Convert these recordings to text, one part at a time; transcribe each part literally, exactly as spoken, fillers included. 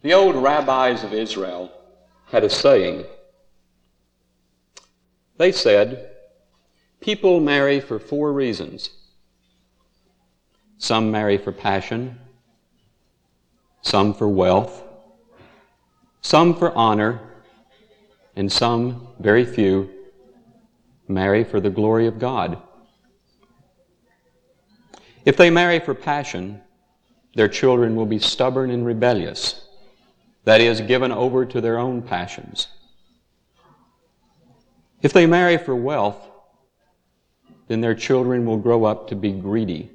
The old rabbis of Israel had a saying. They said, people marry for four reasons. Some marry for passion, some for wealth, some for honor, and some, very few, marry for the glory of God. If they marry for passion, their children will be stubborn and rebellious, that is, given over to their own passions. If they marry for wealth, then their children will grow up to be greedy.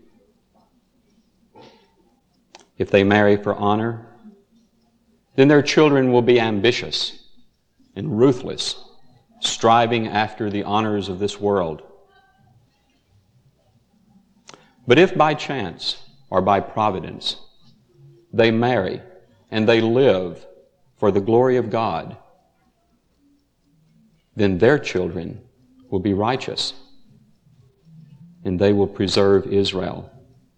If they marry for honor, then their children will be ambitious and ruthless, striving after the honors of this world. But if by chance or by providence they marry and they live for the glory of God, then their children will be righteous and they will preserve Israel.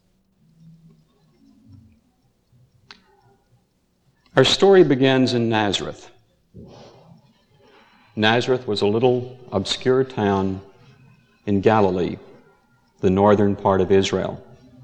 Our story begins in Nazareth. Nazareth was a little obscure town in Galilee, the northern part of Israel.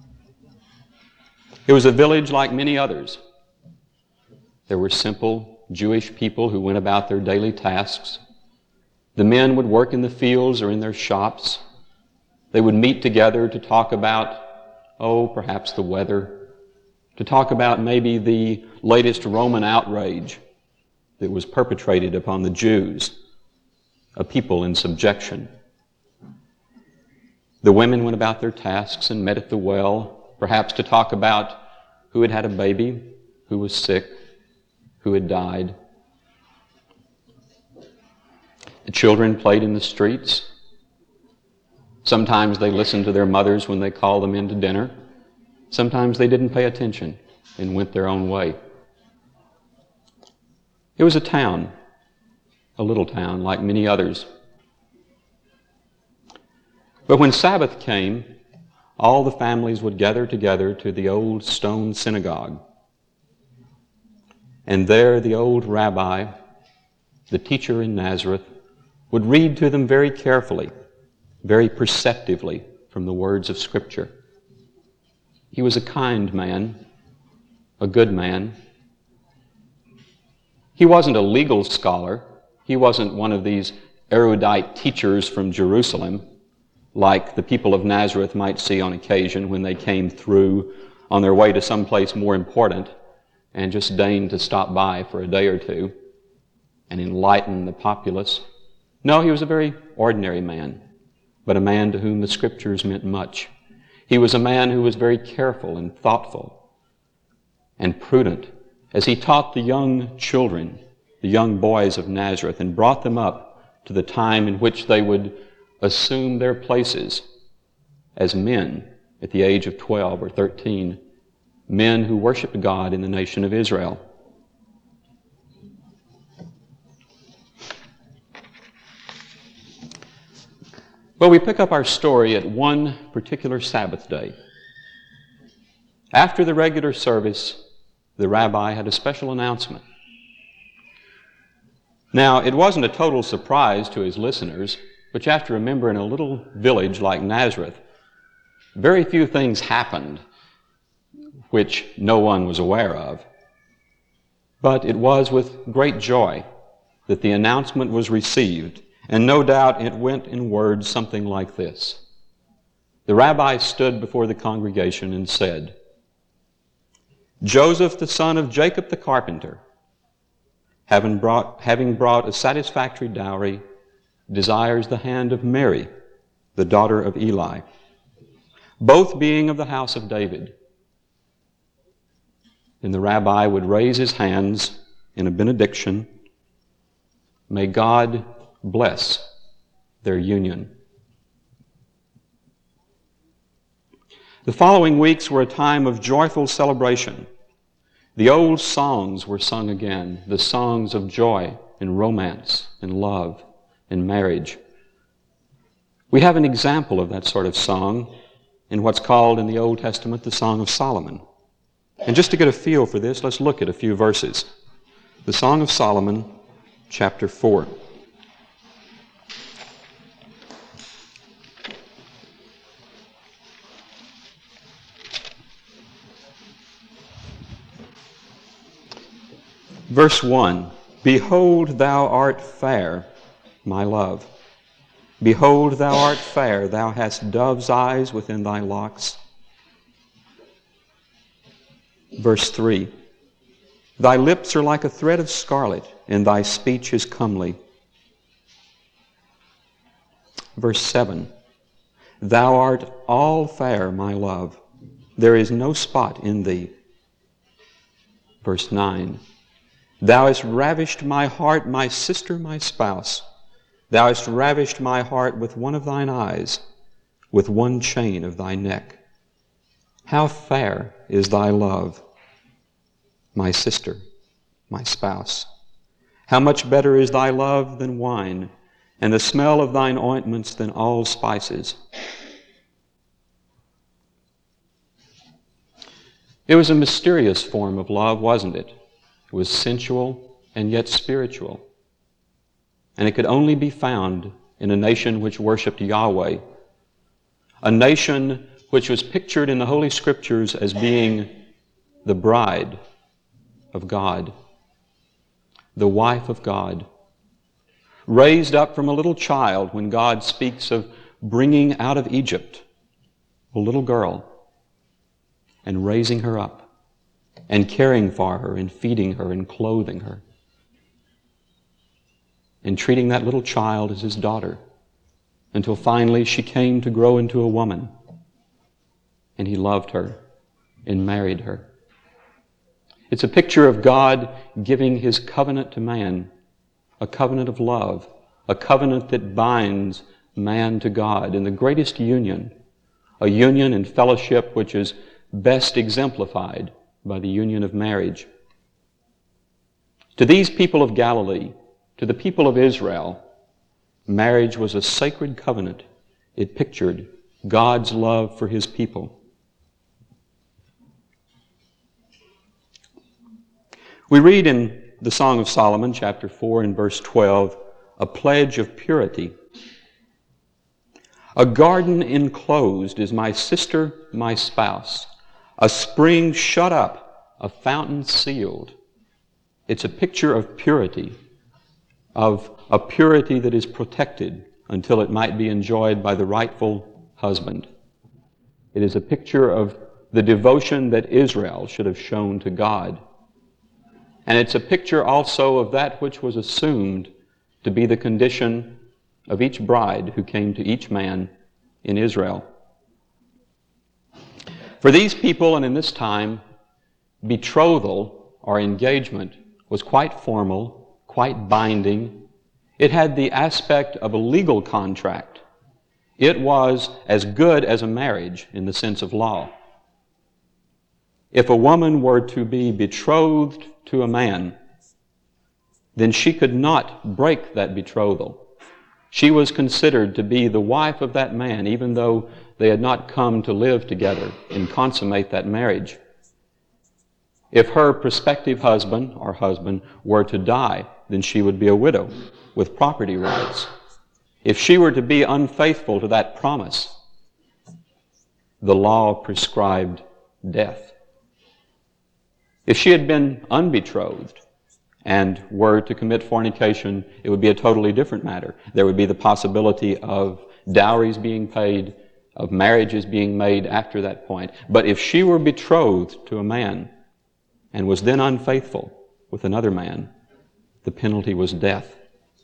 It was a village like many others. There were simple Jewish people who went about their daily tasks. The men would work in the fields or in their shops. They would meet together to talk about, oh, perhaps the weather, to talk about maybe the latest Roman outrage that was perpetrated upon the Jews, a people in subjection. The women went about their tasks and met at the well, perhaps to talk about who had had a baby, who was sick, who had died. The children played in the streets. Sometimes they listened to their mothers when they called them in to dinner. Sometimes they didn't pay attention and went their own way. It was a town, a little town like many others. But when Sabbath came, all the families would gather together to the old stone synagogue. And there the old rabbi, the teacher in Nazareth, would read to them very carefully, very perceptively from the words of Scripture. He was a kind man, a good man. He wasn't a legal scholar. He wasn't one of these erudite teachers from Jerusalem, like the people of Nazareth might see on occasion when they came through on their way to some place more important and just deigned to stop by for a day or two and enlighten the populace. No, he was a very ordinary man, but a man to whom the Scriptures meant much. He was a man who was very careful and thoughtful and prudent as he taught the young children, the young boys of Nazareth, and brought them up to the time in which they would assume their places as men at the age of twelve or thirteen, men who worshiped God in the nation of Israel. Well, we pick up our story at one particular Sabbath day. After the regular service, the rabbi had a special announcement. Now, it wasn't a total surprise to his listeners, but you have to remember, in a little village like Nazareth, very few things happened which no one was aware of. But it was with great joy that the announcement was received, and no doubt it went in words something like this. The rabbi stood before the congregation and said, Joseph, the son of Jacob the carpenter, having brought, having brought a satisfactory dowry, desires the hand of Mary, the daughter of Eli, both being of the house of David. Then the rabbi would raise his hands in a benediction. May God bless their union. The following weeks were a time of joyful celebration. The old songs were sung again, the songs of joy and romance and love and marriage. We have an example of that sort of song in what's called in the Old Testament the Song of Solomon. And just to get a feel for this, let's look at a few verses. The Song of Solomon, chapter four. Verse one, Behold, thou art fair, my love. Behold, thou art fair, thou hast dove's eyes within thy locks. Verse three, Thy lips are like a thread of scarlet, and thy speech is comely. Verse seven, Thou art all fair, my love. There is no spot in thee. Verse nine, Thou hast ravished my heart, my sister, my spouse. Thou hast ravished my heart with one of thine eyes, with one chain of thy neck. How fair is thy love, my sister, my spouse. How much better is thy love than wine, and the smell of thine ointments than all spices. It was a mysterious form of love, wasn't it? It was sensual and yet spiritual. And it could only be found in a nation which worshiped Yahweh, a nation which was pictured in the Holy Scriptures as being the bride of God, the wife of God, raised up from a little child when God speaks of bringing out of Egypt a little girl and raising her up and caring for her and feeding her and clothing her and treating that little child as his daughter until finally she came to grow into a woman and he loved her and married her. It's a picture of God giving His covenant to man, a covenant of love, a covenant that binds man to God in the greatest union, a union and fellowship which is best exemplified by the union of marriage. To these people of Galilee, to the people of Israel, marriage was a sacred covenant. It pictured God's love for His people. We read in the Song of Solomon, chapter four and verse twelve, a pledge of purity. A garden enclosed is my sister, my spouse. A spring shut up, a fountain sealed. It's a picture of purity, of a purity that is protected until it might be enjoyed by the rightful husband. It is a picture of the devotion that Israel should have shown to God. And it's a picture also of that which was assumed to be the condition of each bride who came to each man in Israel. For these people and in this time, betrothal or engagement was quite formal, quite binding. It had the aspect of a legal contract. It was as good as a marriage in the sense of law. If a woman were to be betrothed to a man, then she could not break that betrothal. She was considered to be the wife of that man, even though they had not come to live together and consummate that marriage. If her prospective husband or husband were to die, then she would be a widow with property rights. If she were to be unfaithful to that promise, the law prescribed death. If she had been unbetrothed and were to commit fornication, it would be a totally different matter. There would be the possibility of dowries being paid, of marriages being made after that point. But if she were betrothed to a man and was then unfaithful with another man, the penalty was death.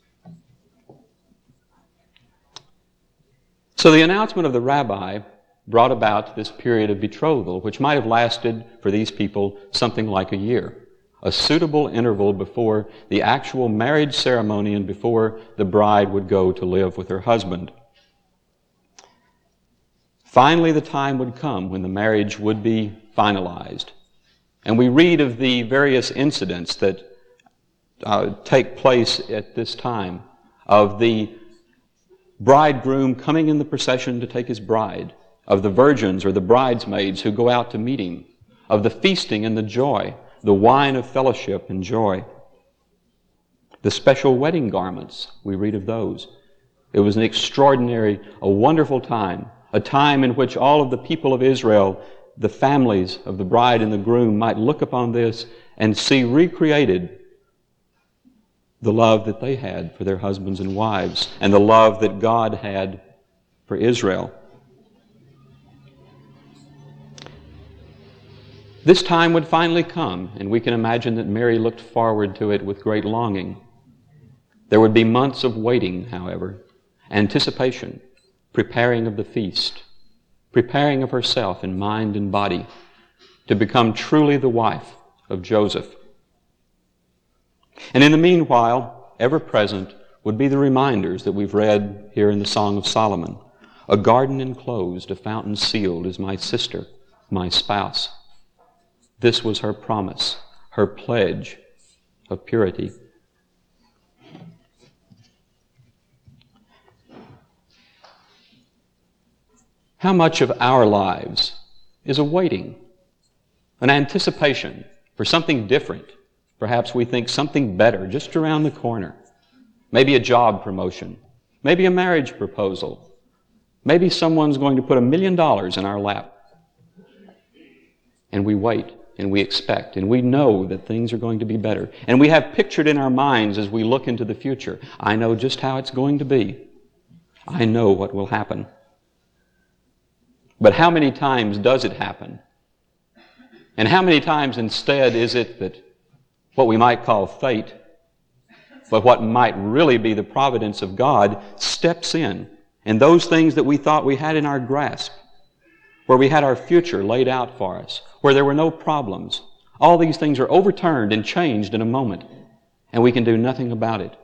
So the announcement of the rabbi brought about this period of betrothal, which might have lasted for these people something like a year, a suitable interval before the actual marriage ceremony and before the bride would go to live with her husband. Finally, the time would come when the marriage would be finalized. And we read of the various incidents that uh, take place at this time, of the bridegroom coming in the procession to take his bride, of the virgins or the bridesmaids who go out to meet him, of the feasting and the joy, the wine of fellowship and joy. The special wedding garments, we read of those. It was an extraordinary, a wonderful time, a time in which all of the people of Israel, the families of the bride and the groom, might look upon this and see recreated the love that they had for their husbands and wives and the love that God had for Israel. This time would finally come, and we can imagine that Mary looked forward to it with great longing. There would be months of waiting, however, anticipation, preparing of the feast, preparing of herself in mind and body to become truly the wife of Joseph. And in the meanwhile, ever present would be the reminders that we've read here in the Song of Solomon. A garden enclosed, a fountain sealed is my sister, my spouse. This was her promise, her pledge of purity. How much of our lives is a waiting, an anticipation for something different? Perhaps we think something better just around the corner. Maybe a job promotion, maybe a marriage proposal, maybe someone's going to put a million dollars in our lap. And we wait. And we expect, and we know that things are going to be better. And we have pictured in our minds as we look into the future, I know just how it's going to be. I know what will happen. But how many times does it happen? And how many times instead is it that what we might call fate, but what might really be the providence of God, steps in, and those things that we thought we had in our grasp, where we had our future laid out for us, where there were no problems. All these things are overturned and changed in a moment, and we can do nothing about it.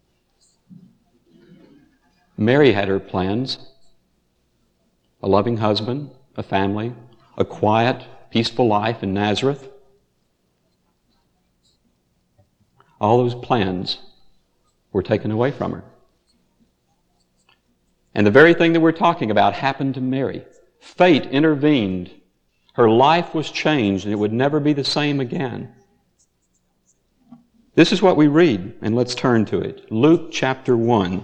Mary had her plans. A loving husband, a family, a quiet, peaceful life in Nazareth. All those plans were taken away from her. And the very thing that we're talking about happened to Mary. Fate intervened. Her life was changed, and it would never be the same again. This is what we read, and let's turn to it. Luke chapter one.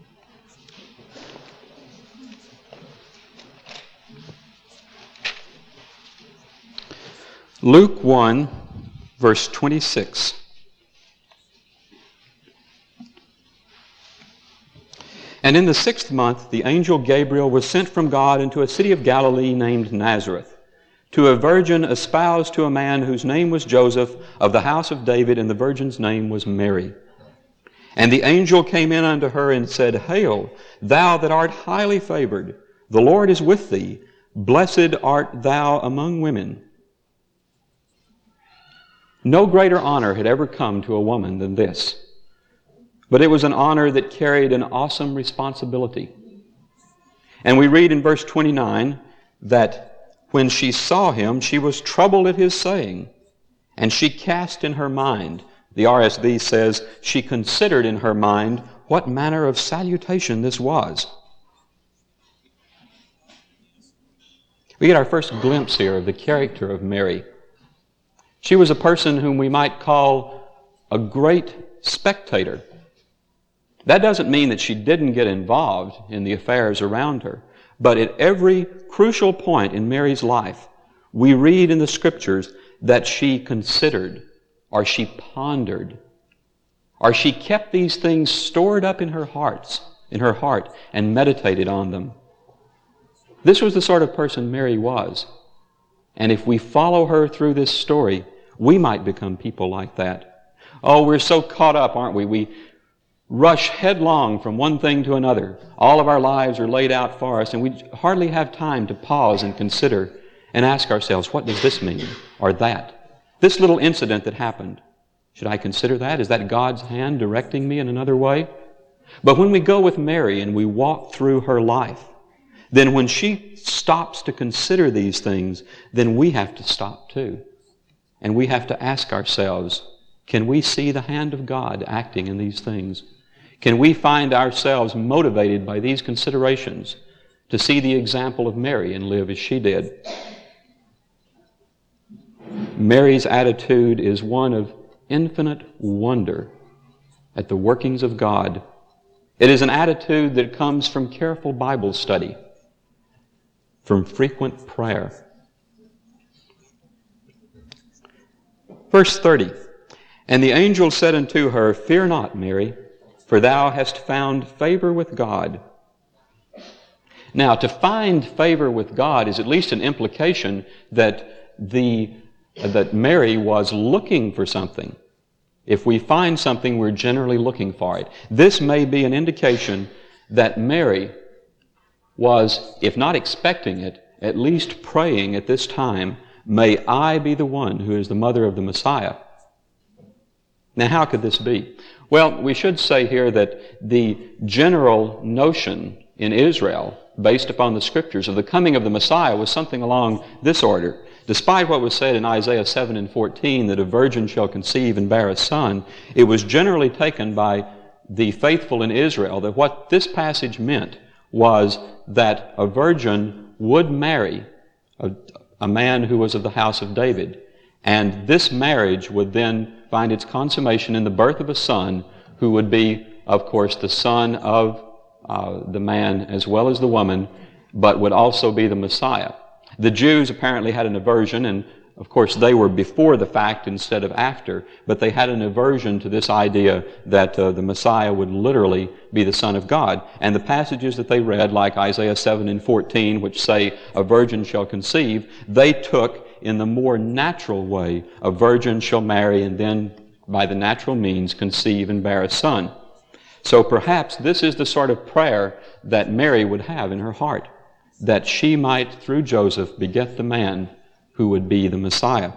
Luke one, verse twenty-six. And in the sixth month, the angel Gabriel was sent from God into a city of Galilee named Nazareth, to a virgin espoused to a man whose name was Joseph, of the house of David, and the virgin's name was Mary. And the angel came in unto her and said, Hail, thou that art highly favored, the Lord is with thee. Blessed art thou among women. No greater honor had ever come to a woman than this. But it was an honor that carried an awesome responsibility. And we read in verse twenty-nine that when she saw him, she was troubled at his saying, and she cast in her mind. The R S V says, she considered in her mind what manner of salutation this was. We get our first glimpse here of the character of Mary. She was a person whom we might call a great spectator. That doesn't mean that she didn't get involved in the affairs around her, but at every crucial point in Mary's life, we read in the Scriptures that she considered, or she pondered, or she kept these things stored up in her hearts, in her heart, and meditated on them. This was the sort of person Mary was. And if we follow her through this story, we might become people like that. Oh, we're so caught up, aren't we? We rush headlong from one thing to another. All of our lives are laid out for us, and we hardly have time to pause and consider and ask ourselves, what does this mean? Or that? This little incident that happened, should I consider that? Is that God's hand directing me in another way? But when we go with Mary and we walk through her life, then when she stops to consider these things, then we have to stop too. And we have to ask ourselves, can we see the hand of God acting in these things? Can we find ourselves motivated by these considerations to see the example of Mary and live as she did? Mary's attitude is one of infinite wonder at the workings of God. It is an attitude that comes from careful Bible study, from frequent prayer. Verse thirty, "And the angel said unto her, Fear not, Mary, for thou hast found favor with God." Now, to find favor with God is at least an implication that the that Mary was looking for something. If we find something, we're generally looking for it. This may be an indication that Mary was, if not expecting it, at least praying at this time, "May I be the one who is the mother of the Messiah." Now, how could this be? Well, we should say here that the general notion in Israel, based upon the Scriptures, of the coming of the Messiah was something along this order. Despite what was said in Isaiah seven and fourteen, that a virgin shall conceive and bear a son, it was generally taken by the faithful in Israel that what this passage meant was that a virgin would marry a, a man who was of the house of David. And this marriage would then find its consummation in the birth of a son who would be, of course, the son of uh, the man as well as the woman, but would also be the Messiah. The Jews apparently had an aversion, and of course they were before the fact instead of after, but they had an aversion to this idea that uh, the Messiah would literally be the Son of God. And the passages that they read, like Isaiah seven and fourteen, which say, "A virgin shall conceive," they took in the more natural way, a virgin shall marry and then by the natural means conceive and bear a son. So perhaps this is the sort of prayer that Mary would have in her heart, that she might, through Joseph, beget the man who would be the Messiah.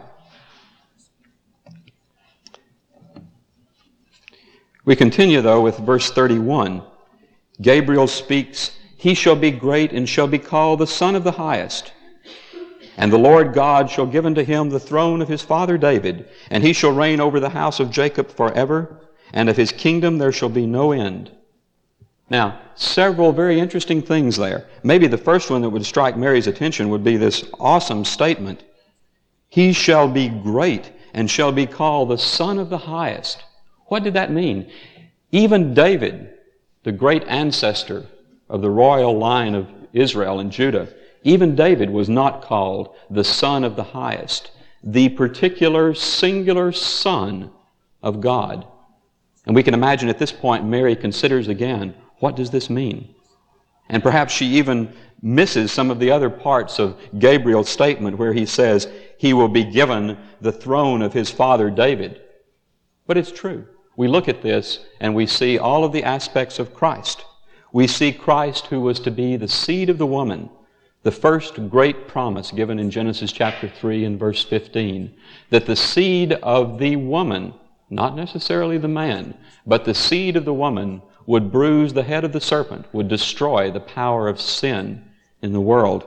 We continue, though, with verse thirty-one. Gabriel speaks, "He shall be great and shall be called the Son of the Highest. And the Lord God shall give unto him the throne of his father David, and he shall reign over the house of Jacob forever, and of his kingdom there shall be no end." Now, several very interesting things there. Maybe the first one that would strike Mary's attention would be this awesome statement, "He shall be great and shall be called the Son of the Highest." What did that mean? Even David, the great ancestor of the royal line of Israel and Judah, even David was not called the Son of the Highest, the particular singular Son of God. And we can imagine at this point Mary considers again, what does this mean? And perhaps she even misses some of the other parts of Gabriel's statement where he says, "He will be given the throne of his father David." But it's true. We look at this and we see all of the aspects of Christ. We see Christ who was to be the seed of the woman, the first great promise given in Genesis chapter three and verse fifteen, that the seed of the woman, not necessarily the man, but the seed of the woman would bruise the head of the serpent, would destroy the power of sin in the world.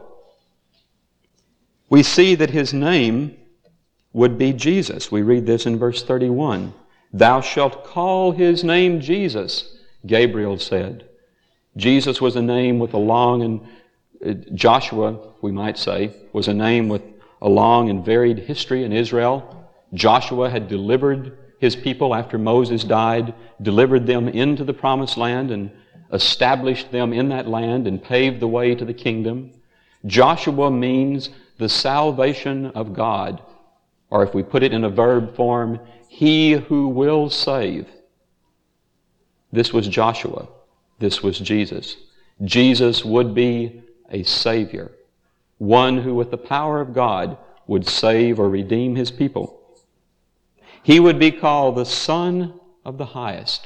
We see that his name would be Jesus. We read this in verse thirty-one. "Thou shalt call his name Jesus," Gabriel said. Jesus was a name with a long and Joshua, we might say, was a name with a long and varied history in Israel. Joshua had delivered his people after Moses died, delivered them into the promised land and established them in that land and paved the way to the kingdom. Joshua means the salvation of God, or if we put it in a verb form, he who will save. This was Joshua. This was Jesus. Jesus would be a Savior, one who with the power of God would save or redeem his people. He would be called the Son of the Highest.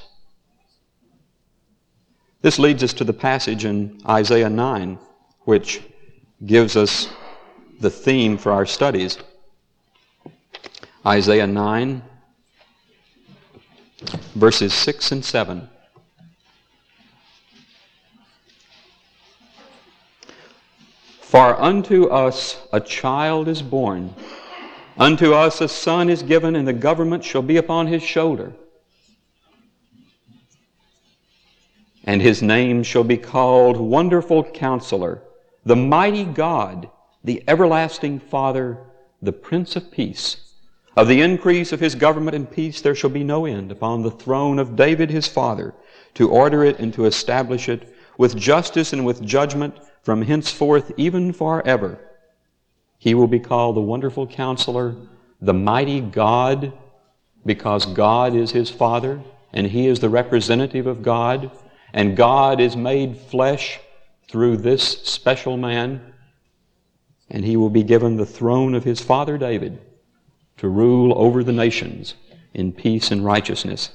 This leads us to the passage in Isaiah nine, which gives us the theme for our studies. Isaiah nine, verses six and seven. "For unto us a child is born, unto us a son is given, and the government shall be upon his shoulder. And his name shall be called Wonderful Counselor, the Mighty God, the Everlasting Father, the Prince of Peace. Of the increase of his government and peace there shall be no end upon the throne of David his father, to order it and to establish it with justice and with judgment from henceforth even forever. He will be called the Wonderful Counselor, the Mighty God, because God is his Father, and he is the representative of God, and God is made flesh through this special man, and he will be given the throne of his father David to rule over the nations in peace and righteousness.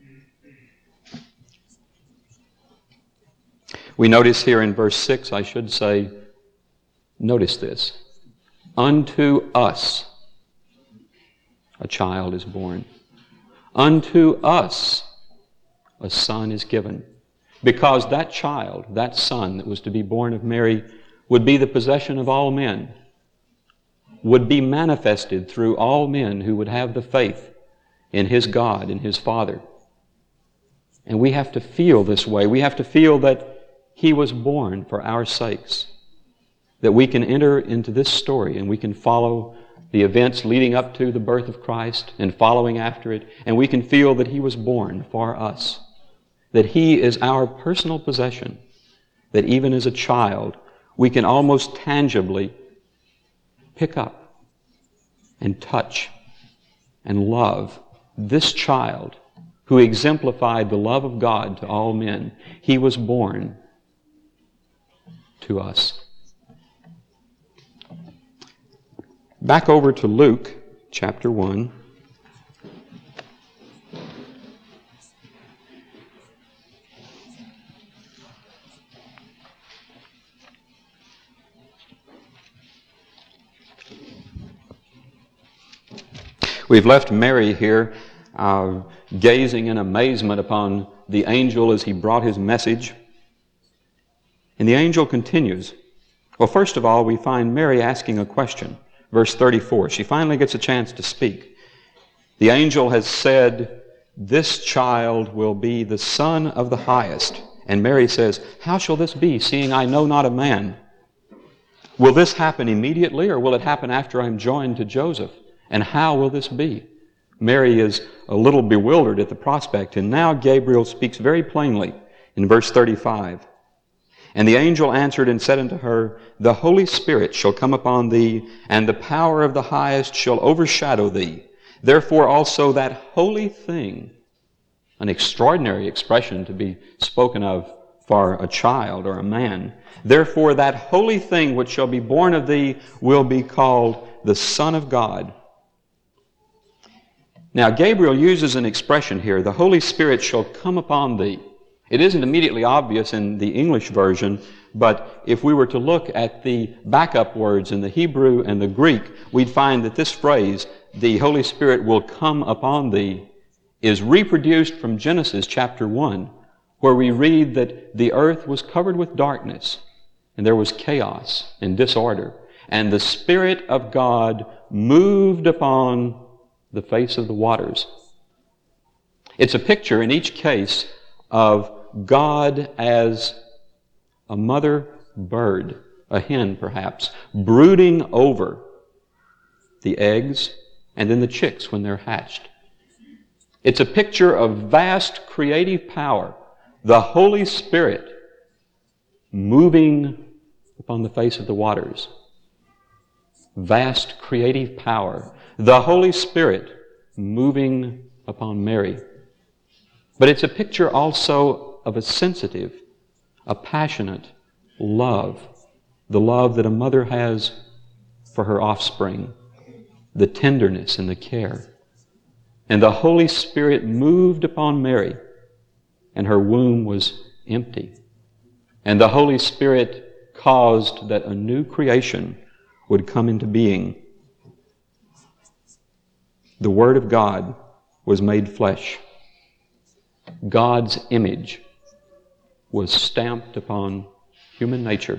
We notice here in verse six, I should say, notice this. Unto us a child is born. Unto us a son is given. Because that child, that son that was to be born of Mary, would be the possession of all men, would be manifested through all men who would have the faith in his God and his Father. And we have to feel this way. We have to feel that he was born for our sakes, that we can enter into this story and we can follow the events leading up to the birth of Christ and following after it, and we can feel that he was born for us, that he is our personal possession, that even as a child we can almost tangibly pick up and touch and love this child who exemplified the love of God to all men. He was born to us. Back over to Luke chapter one. We've left Mary here uh, gazing in amazement upon the angel as he brought his message. And the angel continues. Well, first of all, we find Mary asking a question. Verse thirty-four, she finally gets a chance to speak. The angel has said, "This child will be the Son of the Highest." And Mary says, "How shall this be, seeing I know not a man? Will this happen immediately, or will it happen after I'm joined to Joseph? And how will this be?" Mary is a little bewildered at the prospect, and now Gabriel speaks very plainly in verse thirty-five. And the angel answered and said unto her, "The Holy Spirit shall come upon thee, and the power of the Highest shall overshadow thee. Therefore also that holy thing," an extraordinary expression to be spoken of for a child or a man, "therefore that holy thing which shall be born of thee will be called the Son of God." Now, Gabriel uses an expression here, "the Holy Spirit shall come upon thee." It isn't immediately obvious in the English version, but if we were to look at the backup words in the Hebrew and the Greek, we'd find that this phrase, "the Holy Spirit will come upon thee," is reproduced from Genesis chapter one, where we read that the earth was covered with darkness, and there was chaos and disorder, and the Spirit of God moved upon the face of the waters. It's a picture in each case of God as a mother bird, a hen perhaps, brooding over the eggs and then the chicks when they're hatched. It's a picture of vast creative power, the Holy Spirit moving upon the face of the waters. Vast creative power, the Holy Spirit moving upon Mary. But it's a picture also of a sensitive, a passionate love, the love that a mother has for her offspring, the tenderness and the care. And the Holy Spirit moved upon Mary, and her womb was empty. And the Holy Spirit caused that a new creation would come into being. The Word of God was made flesh. God's image was stamped upon human nature.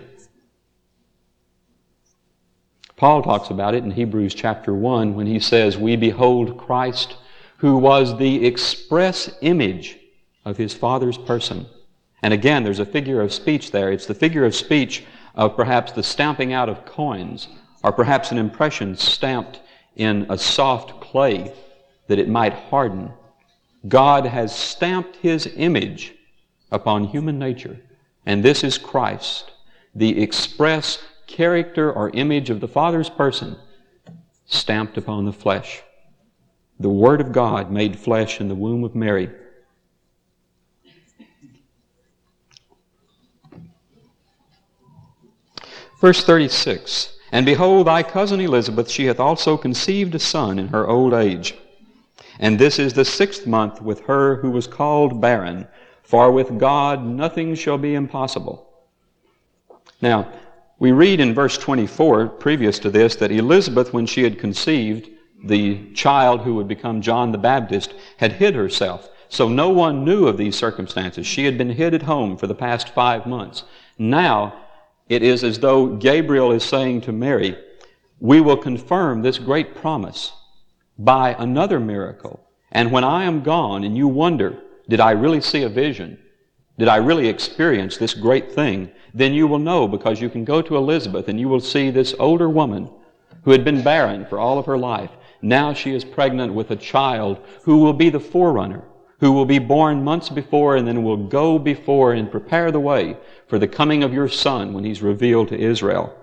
Paul talks about it in Hebrews chapter one when he says, "We behold Christ, who was the express image of his Father's person." And again, there's a figure of speech there. It's the figure of speech of perhaps the stamping out of coins, or perhaps an impression stamped in a soft clay that it might harden. God has stamped His image upon human nature, and this is Christ, the express character or image of the Father's person, stamped upon the flesh. The Word of God made flesh in the womb of Mary. Verse thirty-six, "And behold, thy cousin Elizabeth, she hath also conceived a son in her old age. And this is the sixth month with her who was called barren, for with God nothing shall be impossible." Now, we read in verse twenty-four, previous to this, that Elizabeth, when she had conceived the child who would become John the Baptist, had hid herself. So no one knew of these circumstances. She had been hid at home for the past five months. Now, it is as though Gabriel is saying to Mary, we will confirm this great promise by another miracle. And when I am gone and you wonder, did I really see a vision? Did I really experience this great thing? Then you will know, because you can go to Elizabeth and you will see this older woman who had been barren for all of her life. Now she is pregnant with a child who will be the forerunner, who will be born months before and then will go before and prepare the way for the coming of your Son when He's revealed to Israel.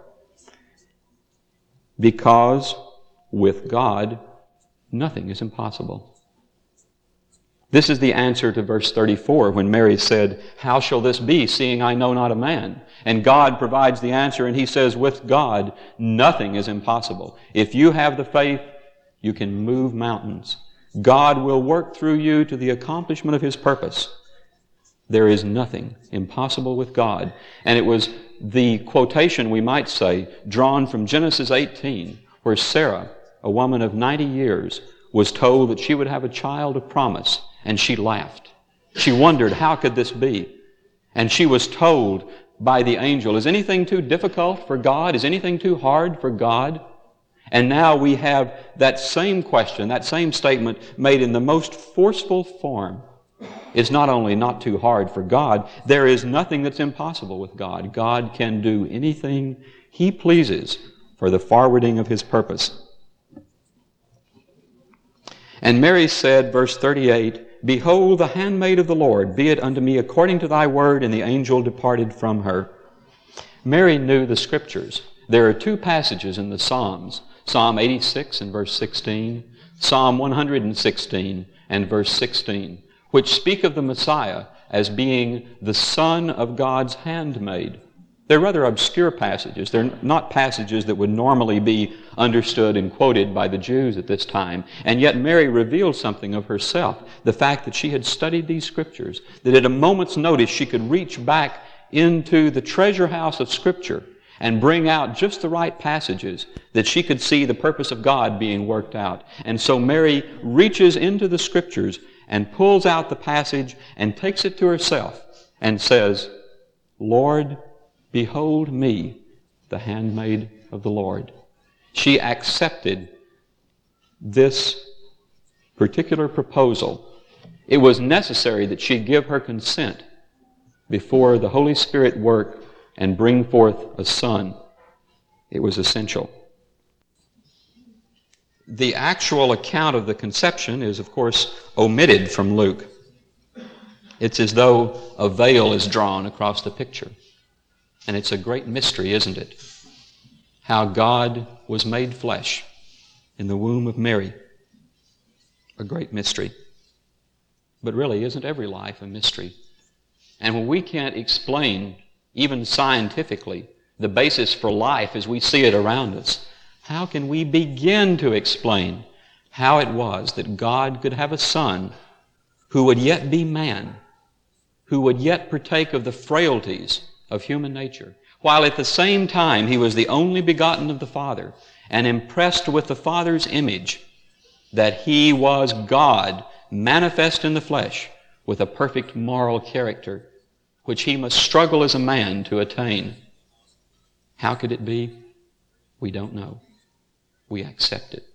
Because with God, nothing is impossible. This is the answer to verse thirty-four when Mary said, "How shall this be, seeing I know not a man?" And God provides the answer, and He says, with God, nothing is impossible. If you have the faith, you can move mountains. God will work through you to the accomplishment of His purpose. There is nothing impossible with God. And it was the quotation, we might say, drawn from Genesis eighteen, where Sarah, a woman of ninety years, was told that she would have a child of promise, and she laughed. She wondered, how could this be? And she was told by the angel, is anything too difficult for God? Is anything too hard for God? And now we have that same question, that same statement made in the most forceful form. It's not only not too hard for God, there is nothing that's impossible with God. God can do anything He pleases for the forwarding of His purpose. And Mary said, verse thirty-eight, "Behold, the handmaid of the Lord, be it unto me according to thy word," and the angel departed from her. Mary knew the Scriptures. There are two passages in the Psalms, Psalm eighty-six and verse sixteen, Psalm one hundred sixteen and verse sixteen, which speak of the Messiah as being the Son of God's handmaid. They're rather obscure passages. They're not passages that would normally be understood and quoted by the Jews at this time. And yet Mary revealed something of herself, the fact that she had studied these Scriptures, that at a moment's notice she could reach back into the treasure house of Scripture and bring out just the right passages that she could see the purpose of God being worked out. And so Mary reaches into the Scriptures and pulls out the passage and takes it to herself and says, "Lord, behold me, the handmaid of the Lord." She accepted this particular proposal. It was necessary that she give her consent before the Holy Spirit work and bring forth a son. It was essential. The actual account of the conception is, of course, omitted from Luke. It's as though a veil is drawn across the picture. And it's a great mystery, isn't it? How God was made flesh in the womb of Mary. A great mystery. But really, isn't every life a mystery? And when we can't explain, even scientifically, the basis for life as we see it around us, how can we begin to explain how it was that God could have a son who would yet be man, who would yet partake of the frailties of human nature, while at the same time He was the only begotten of the Father and impressed with the Father's image, that He was God manifest in the flesh with a perfect moral character which He must struggle as a man to attain. How could it be? We don't know. We accept it.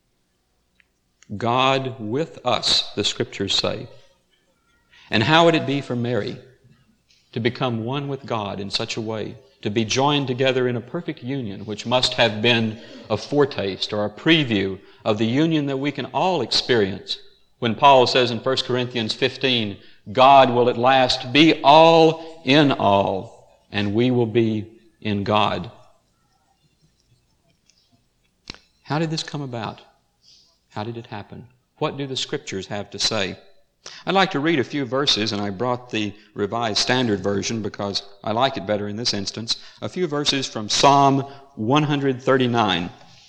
God with us, the Scriptures say. And how would it be for Mary to become one with God in such a way, to be joined together in a perfect union, which must have been a foretaste or a preview of the union that we can all experience when Paul says in First Corinthians fifteen, God will at last be all in all, and we will be in God. How did this come about? How did it happen? What do the Scriptures have to say? I'd like to read a few verses, and I brought the Revised Standard Version because I like it better in this instance. A few verses from Psalm one thirty-nine.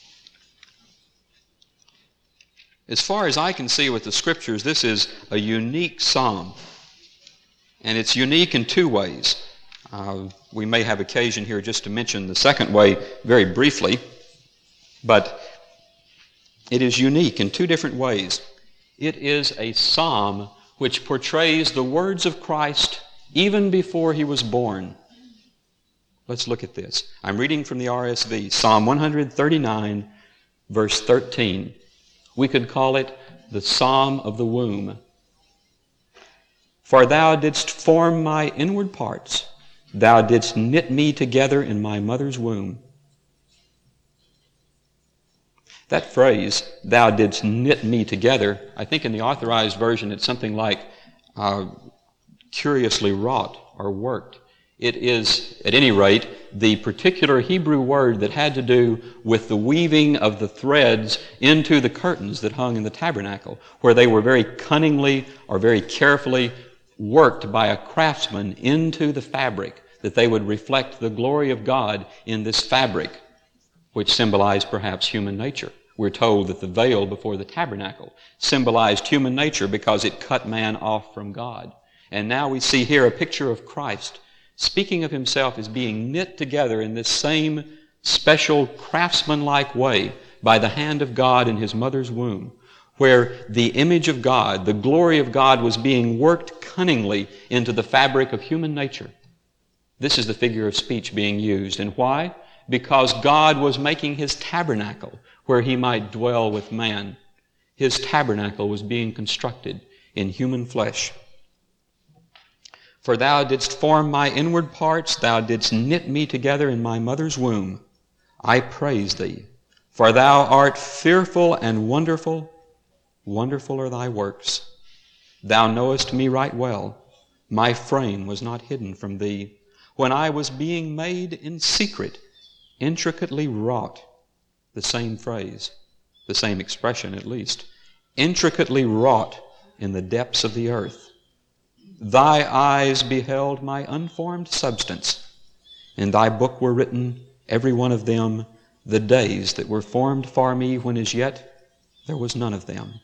As far as I can see with the Scriptures, this is a unique psalm. And it's unique in two ways. Uh, we may have occasion here just to mention the second way very briefly, but it is unique in two different ways. It is a psalm which portrays the words of Christ even before he was born. Let's look at this. I'm reading from the R S V, Psalm one thirty-nine, verse thirteen. We could call it the Psalm of the Womb. For thou didst form my inward parts. Thou didst knit me together in my mother's womb. That phrase, thou didst knit me together, I think in the Authorized Version it's something like uh, curiously wrought or worked. It is, at any rate, the particular Hebrew word that had to do with the weaving of the threads into the curtains that hung in the tabernacle, where they were very cunningly or very carefully worked by a craftsman into the fabric, that they would reflect the glory of God in this fabric, which symbolized perhaps human nature. We're told that the veil before the tabernacle symbolized human nature because it cut man off from God. And now we see here a picture of Christ speaking of himself as being knit together in this same special craftsman-like way by the hand of God in his mother's womb, where the image of God, the glory of God, was being worked cunningly into the fabric of human nature. This is the figure of speech being used. And why? Because God was making his tabernacle where he might dwell with man. His tabernacle was being constructed in human flesh. For thou didst form my inward parts, thou didst knit me together in my mother's womb. I praise thee, for thou art fearful and wonderful. Wonderful are thy works. Thou knowest me right well. My frame was not hidden from thee. When I was being made in secret, intricately wrought, the same phrase, the same expression at least, intricately wrought in the depths of the earth. Thy eyes beheld my unformed substance. In thy book were written, every one of them, the days that were formed for me, when as yet there was none of them.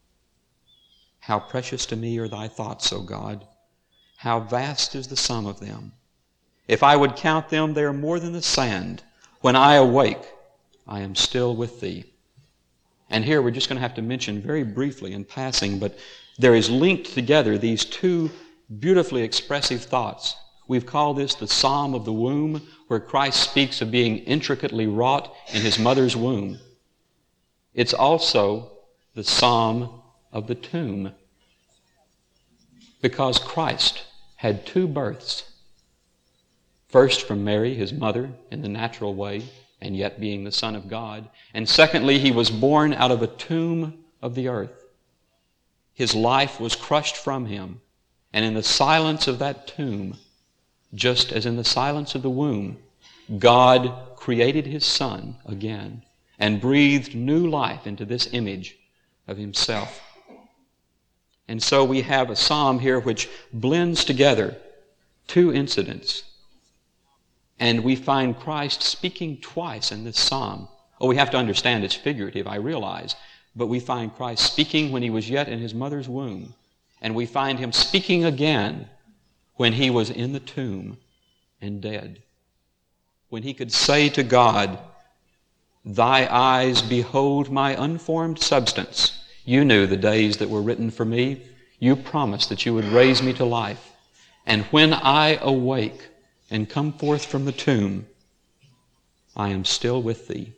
How precious to me are thy thoughts, O God! How vast is the sum of them! If I would count them, they are more than the sand. When I awake, I am still with thee. And here we're just going to have to mention very briefly in passing, but there is linked together these two beautifully expressive thoughts. We've called this the Psalm of the Womb, where Christ speaks of being intricately wrought in his mother's womb. It's also the Psalm of the tomb, because Christ had two births. First from Mary, his mother, in the natural way, and yet being the Son of God. And secondly, he was born out of a tomb of the earth. His life was crushed from him. And in the silence of that tomb, just as in the silence of the womb, God created his Son again and breathed new life into this image of himself. And so we have a psalm here which blends together two incidents. And we find Christ speaking twice in this psalm. Oh, we have to understand it's figurative, I realize. But we find Christ speaking when he was yet in his mother's womb. And we find him speaking again when he was in the tomb and dead. When he could say to God, thy eyes behold my unformed substance. You knew the days that were written for me. You promised that you would raise me to life. And when I awake and come forth from the tomb, I am still with thee.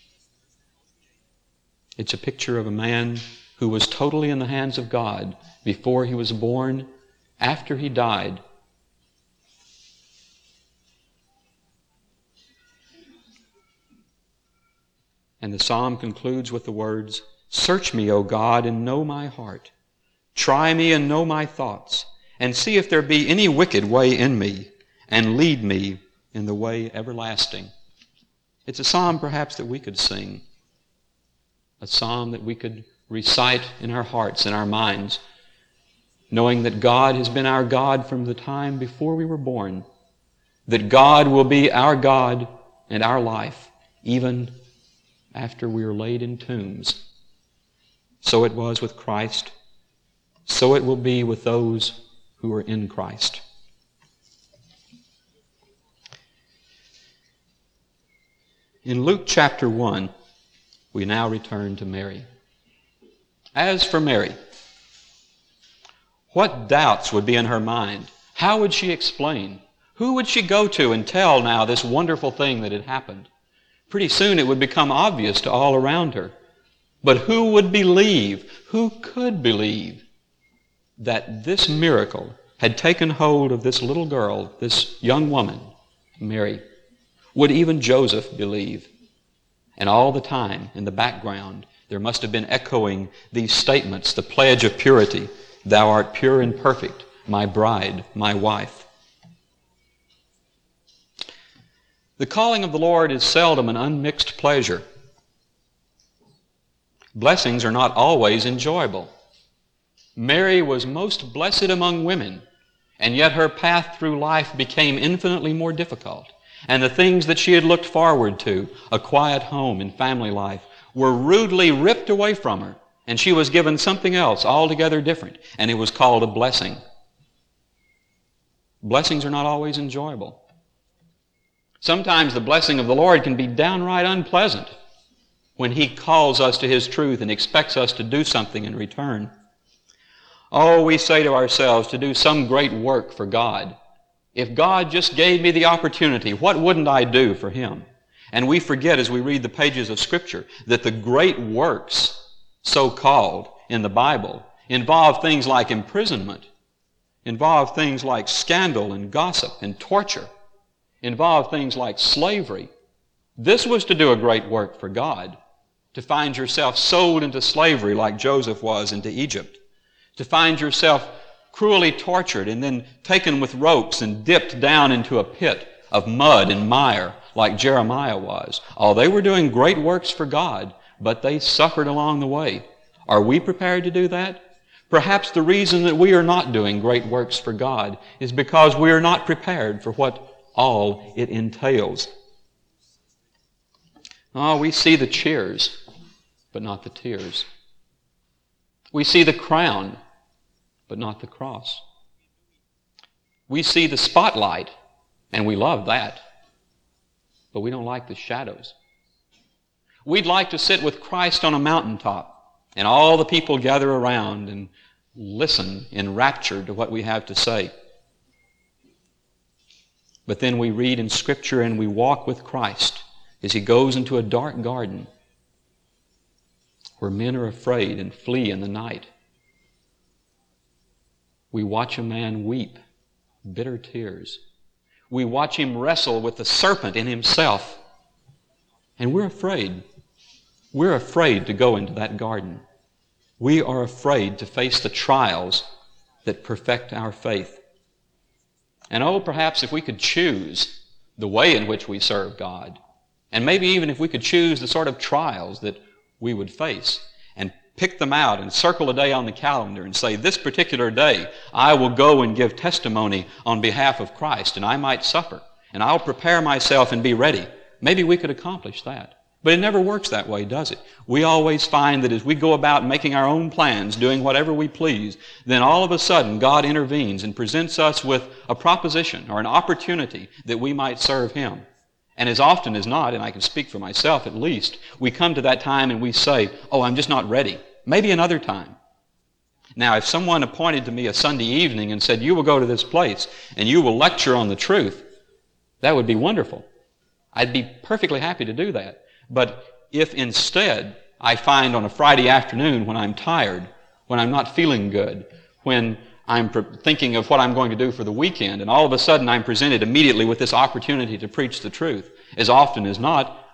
It's a picture of a man who was totally in the hands of God before he was born, after he died, And the psalm concludes with the words, "Search me, O God, and know my heart. Try me and know my thoughts, and see if there be any wicked way in me, and lead me in the way everlasting." It's a psalm perhaps that we could sing, a psalm that we could recite in our hearts and our minds, knowing that God has been our God from the time before we were born, that God will be our God and our life even after we are laid in tombs. So it was with Christ, so it will be with those who are in Christ. In Luke chapter one, we now return to Mary. As for Mary, what doubts would be in her mind? How would she explain? Who would she go to and tell now this wonderful thing that had happened? Pretty soon it would become obvious to all around her. But who would believe, who could believe that this miracle had taken hold of this little girl, this young woman, Mary? Would even Joseph believe? And all the time, in the background, there must have been echoing these statements, the pledge of purity, "Thou art pure and perfect, my bride, my wife." The calling of the Lord is seldom an unmixed pleasure. Blessings are not always enjoyable. Mary was most blessed among women, and yet her path through life became infinitely more difficult. And the things that she had looked forward to, a quiet home and family life, were rudely ripped away from her, and she was given something else altogether different, and it was called a blessing. Blessings are not always enjoyable. Sometimes the blessing of the Lord can be downright unpleasant when He calls us to His truth and expects us to do something in return. Oh, we say to ourselves, to do some great work for God. If God just gave me the opportunity, what wouldn't I do for Him? And we forget as we read the pages of Scripture that the great works, so-called, in the Bible involve things like imprisonment, involve things like scandal and gossip and torture, involve things like slavery. This was to do a great work for God, to find yourself sold into slavery like Joseph was into Egypt, to find yourself cruelly tortured and then taken with ropes and dipped down into a pit of mud and mire like Jeremiah was. Oh, they were doing great works for God, but they suffered along the way. Are we prepared to do that? Perhaps the reason that we are not doing great works for God is because we are not prepared for what all it entails. Oh, we see the cheers, but not the tears. We see the crown, but not the cross. We see the spotlight, and we love that, but we don't like the shadows. We'd like to sit with Christ on a mountaintop, and all the people gather around and listen enraptured to what we have to say. But then we read in Scripture and we walk with Christ as He goes into a dark garden where men are afraid and flee in the night. We watch a man weep bitter tears. We watch him wrestle with the serpent in himself. And we're afraid. We're afraid to go into that garden. We are afraid to face the trials that perfect our faith. And oh, perhaps if we could choose the way in which we serve God, and maybe even if we could choose the sort of trials that we would face, and pick them out and circle a day on the calendar and say, this particular day I will go and give testimony on behalf of Christ, and I might suffer, and I'll prepare myself and be ready. Maybe we could accomplish that. But it never works that way, does it? We always find that as we go about making our own plans, doing whatever we please, then all of a sudden God intervenes and presents us with a proposition or an opportunity that we might serve Him. And as often as not, and I can speak for myself at least, we come to that time and we say, oh, I'm just not ready. Maybe another time. Now, if someone appointed to me a Sunday evening and said, you will go to this place and you will lecture on the truth, that would be wonderful. I'd be perfectly happy to do that. But if instead I find on a Friday afternoon when I'm tired, when I'm not feeling good, when I'm thinking of what I'm going to do for the weekend, and all of a sudden I'm presented immediately with this opportunity to preach the truth, as often as not,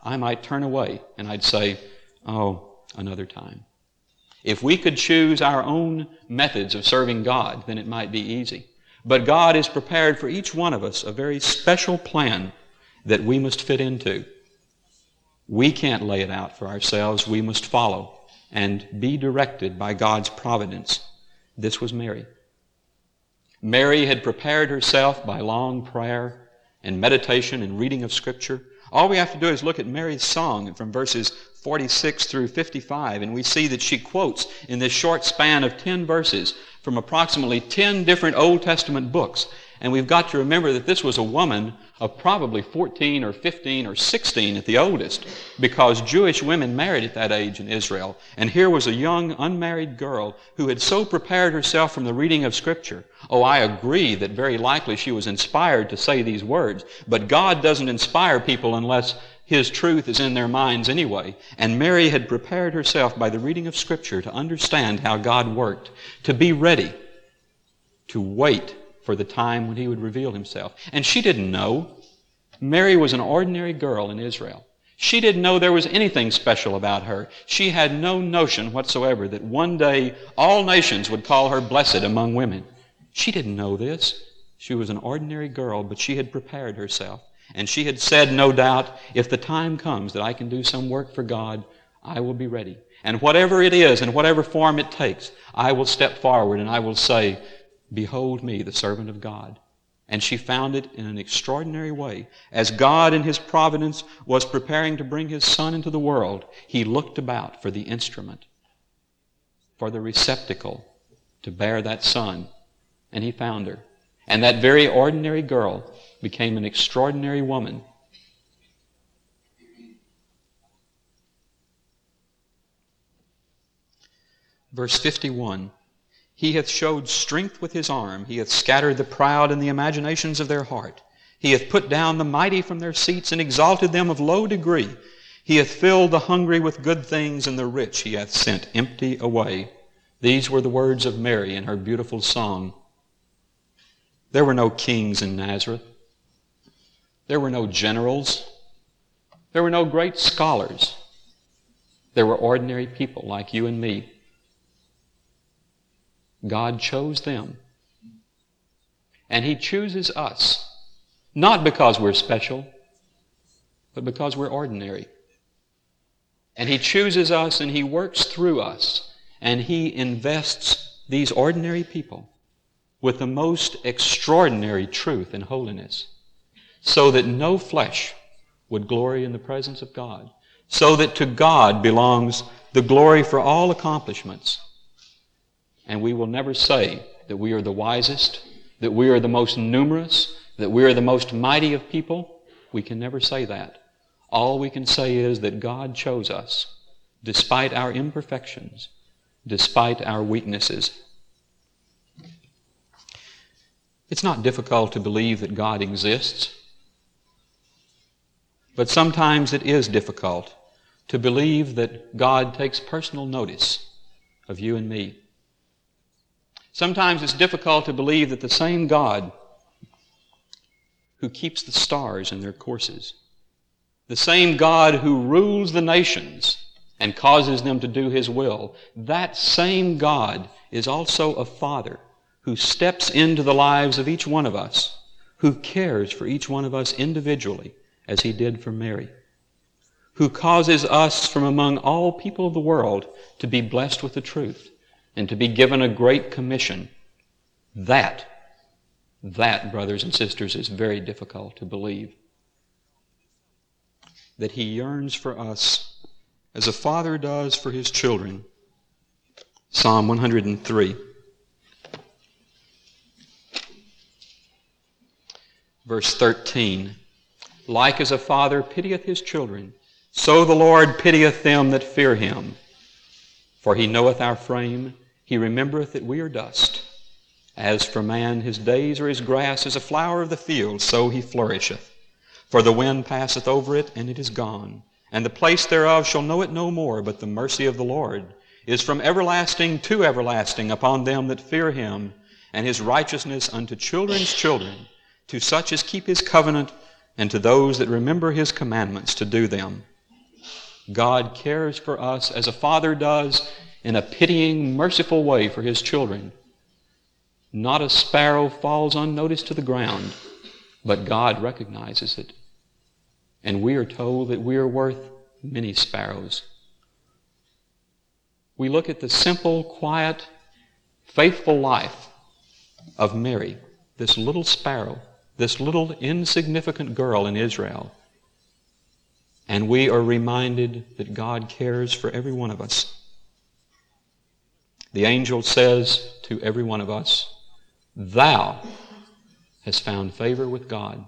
I might turn away and I'd say, oh, another time. If we could choose our own methods of serving God, then it might be easy. But God has prepared for each one of us a very special plan that we must fit into. We can't lay it out for ourselves. We must follow and be directed by God's providence. This was Mary. Mary had prepared herself by long prayer and meditation and reading of Scripture. All we have to do is look at Mary's song from verses forty-six through fifty-five, and we see that she quotes in this short span of ten verses from approximately ten different Old Testament books. And we've got to remember that this was a woman of probably fourteen or fifteen or sixteen at the oldest, because Jewish women married at that age in Israel. And here was a young, unmarried girl who had so prepared herself from the reading of Scripture. Oh, I agree that very likely she was inspired to say these words, but God doesn't inspire people unless His truth is in their minds anyway. And Mary had prepared herself by the reading of Scripture to understand how God worked, to be ready, to wait for the time when He would reveal Himself. And she didn't know. Mary was an ordinary girl in Israel. She didn't know there was anything special about her. She had no notion whatsoever that one day all nations would call her blessed among women. She didn't know this. She was an ordinary girl, but she had prepared herself. And she had said, no doubt, if the time comes that I can do some work for God, I will be ready. And whatever it is, and whatever form it takes, I will step forward and I will say, behold me, the servant of God. And she found it in an extraordinary way. As God in His providence was preparing to bring His Son into the world, He looked about for the instrument, for the receptacle to bear that Son. And He found her. And that very ordinary girl became an extraordinary woman. Verse fifty-one. He hath showed strength with His arm. He hath scattered the proud in the imaginations of their heart. He hath put down the mighty from their seats and exalted them of low degree. He hath filled the hungry with good things, and the rich He hath sent empty away. These were the words of Mary in her beautiful song. There were no kings in Nazareth. There were no generals. There were no great scholars. There were ordinary people like you and me. God chose them. And He chooses us, not because we're special, but because we're ordinary. And He chooses us and He works through us, and He invests these ordinary people with the most extraordinary truth and holiness, so that no flesh would glory in the presence of God, so that to God belongs the glory for all accomplishments. And we will never say that we are the wisest, that we are the most numerous, that we are the most mighty of people. We can never say that. All we can say is that God chose us, despite our imperfections, despite our weaknesses. It's not difficult to believe that God exists, but sometimes it is difficult to believe that God takes personal notice of you and me. Sometimes it's difficult to believe that the same God who keeps the stars in their courses, the same God who rules the nations and causes them to do His will, that same God is also a Father who steps into the lives of each one of us, who cares for each one of us individually, as He did for Mary, who causes us from among all people of the world to be blessed with the truth and to be given a great commission. That, that, brothers and sisters, is very difficult to believe. That He yearns for us as a father does for his children. Psalm one hundred three. Verse thirteen. Like as a father pitieth his children, so the Lord pitieth them that fear Him. For He knoweth our frame, He remembereth that we are dust. As for man, his days are as grass, as a flower of the field, so he flourisheth. For the wind passeth over it, and it is gone, and the place thereof shall know it no more. But the mercy of the Lord is from everlasting to everlasting upon them that fear Him, and His righteousness unto children's children, to such as keep His covenant, and to those that remember His commandments to do them. God cares for us as a father does in a pitying, merciful way for his children. Not a sparrow falls unnoticed to the ground, but God recognizes it. And we are told that we are worth many sparrows. We look at the simple, quiet, faithful life of Mary, this little sparrow, this little insignificant girl in Israel, and we are reminded that God cares for every one of us. The angel says to every one of us, "Thou hast found favor with God,"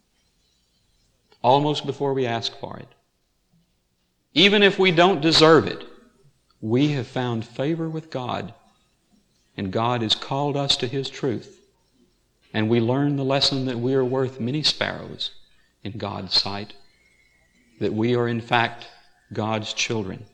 almost before we ask for it. Even if we don't deserve it, we have found favor with God, and God has called us to his truth, and we learn the lesson that we are worth many sparrows in God's sight, that we are in fact God's children.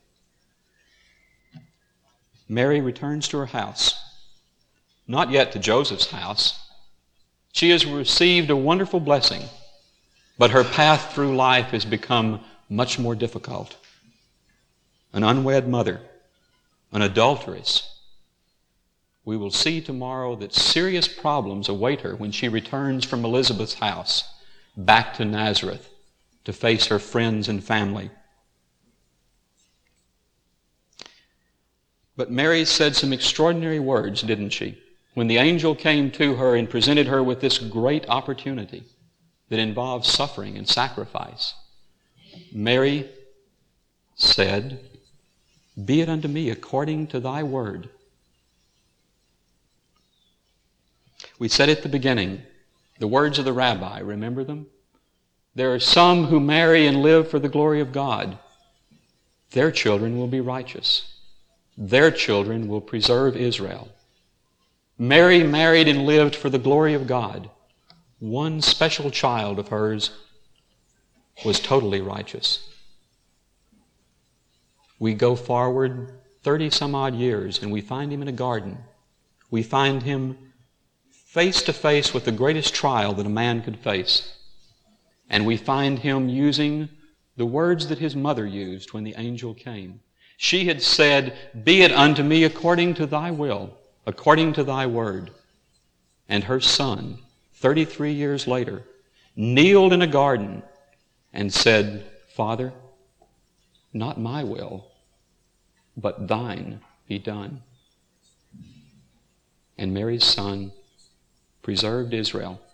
Mary returns to her house, not yet to Joseph's house. She has received a wonderful blessing, but her path through life has become much more difficult. An unwed mother, an adulteress. We will see tomorrow that serious problems await her when she returns from Elizabeth's house back to Nazareth to face her friends and family. But Mary said some extraordinary words, didn't she? When the angel came to her and presented her with this great opportunity that involves suffering and sacrifice, Mary said, "Be it unto me according to thy word." We said at the beginning, the words of the rabbi, remember them? There are some who marry and live for the glory of God. Their children will be righteous. Their children will preserve Israel. Mary married and lived for the glory of God. One special child of hers was totally righteous. We go forward thirty some odd years and we find him in a garden. We find him face to face with the greatest trial that a man could face. And we find him using the words that his mother used when the angel came. She had said, "Be it unto me according to thy will, according to thy word." And her son, thirty-three years later, kneeled in a garden and said, "Father, not my will, but thine be done." And Mary's son preserved Israel.